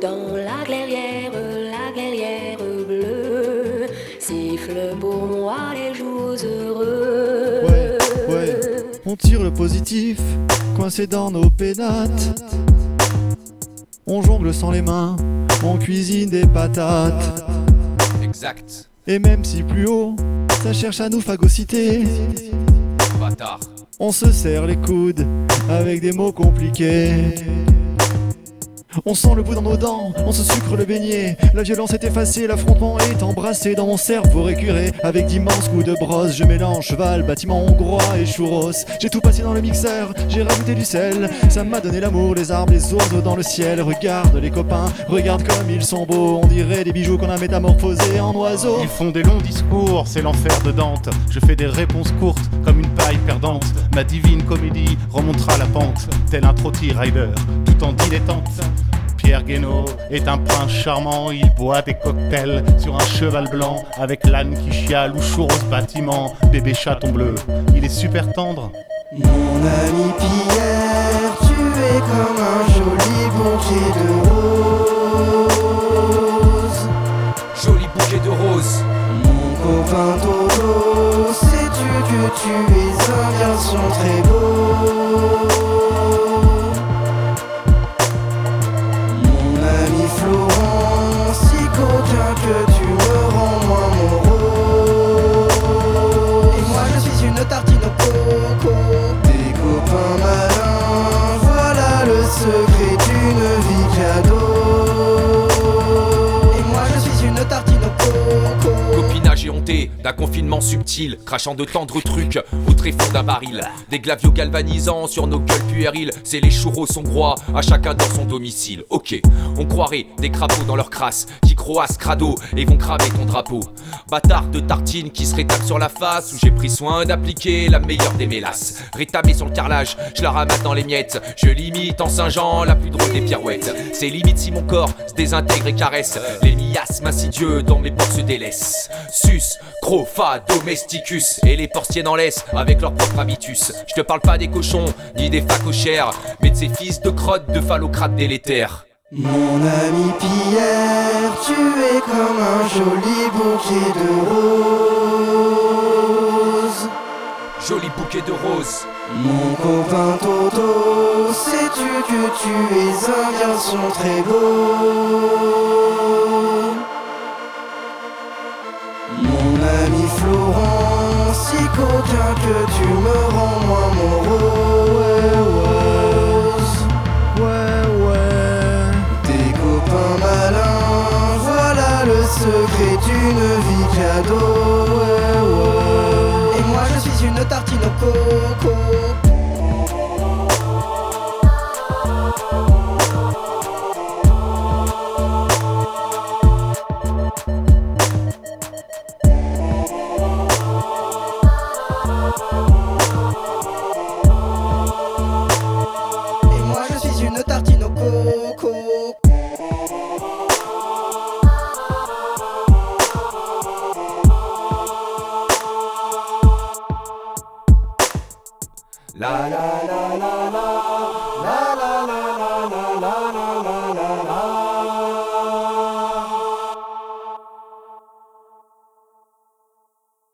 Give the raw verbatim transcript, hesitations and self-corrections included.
dans la clairière, la clairière bleue siffle pour moi les jours heureux. Ouais, ouais, on tire le positif, coincé dans nos pénates. On jongle sans les mains, on cuisine des patates. Exact. Et même si plus haut, ça cherche à nous phagocyter, Bâtard. on se serre les coudes avec des mots compliqués. On sent le bout dans nos dents, on se sucre le beignet. La violence est effacée, l'affrontement est embrassé. Dans mon cerveau récuré, avec d'immenses coups de brosse, je mélange cheval, bâtiment hongrois et churros. J'ai tout passé dans le mixeur, j'ai rajouté du sel. Ça m'a donné l'amour, les arbres, les oiseaux dans le ciel. Regarde les copains, regarde comme ils sont beaux. On dirait des bijoux qu'on a métamorphosés en oiseaux. Ils font des longs discours, c'est l'enfer de Dante. Je fais des réponses courtes, comme une paille perdante. Ma divine comédie remontera la pente, tel un trotty rider, tout en dilettante. Pierre Guénaud est un prince charmant, il boit des cocktails sur un cheval blanc, avec l'âne qui chiale ou churros bâtiment, bébé chaton bleu, il est super tendre. Mon ami Pierre, tu es comme un joli bouquet de roses. Joli bouquet de roses. Mon copain Toto, sais-tu que tu es un garçon très beau? Florent, si coquin que tu me rends moins morose. Et moi je suis une tartine au coco. Tes copains malins, voilà le secret d'une vie cadeau. Et moi je suis une tartine au coco. Copinage éhonté d'un confinement subtil, crachant de tendres trucs au tréfonds d'un baril. Des glavios galvanisants sur nos gueules puériles. C'est les churros hongrois, à chacun dans son domicile. Ok, on croirait des crapauds dans leur crasse qui croassent crado et vont cramer ton drapeau. Bâtard de tartine qui se rétame sur la face, où j'ai pris soin d'appliquer la meilleure des mélasses. Rétamé sur le carrelage, je la ramasse dans les miettes. Je limite en Saint-Jean la plus drôle des pirouettes. C'est limite si mon corps se désintègre et caresse. Les miasmes insidieux dans mes porcs se délaissent. Sus, croc, fa, domesticus. Et les porciers en laissent avec leur propre habitus. Je te parle pas des cochons, ni des phacochères, mais de ces fils de crottes de phallocrates délétères. Mon ami Pierre, tu es comme un joli bouquet de roses. Joli bouquet de roses. Mon copain Toto, sais-tu que tu es un garçon très beau? Mon ami Florent, si coquin que tu me rends moins morose. Ouais, ouais, Tes copains malins, voilà le secret d'une vie cadeau. ouais, ouais. Et moi je suis une tartine au coco. Et moi je suis une tartine au coco. La la la la la.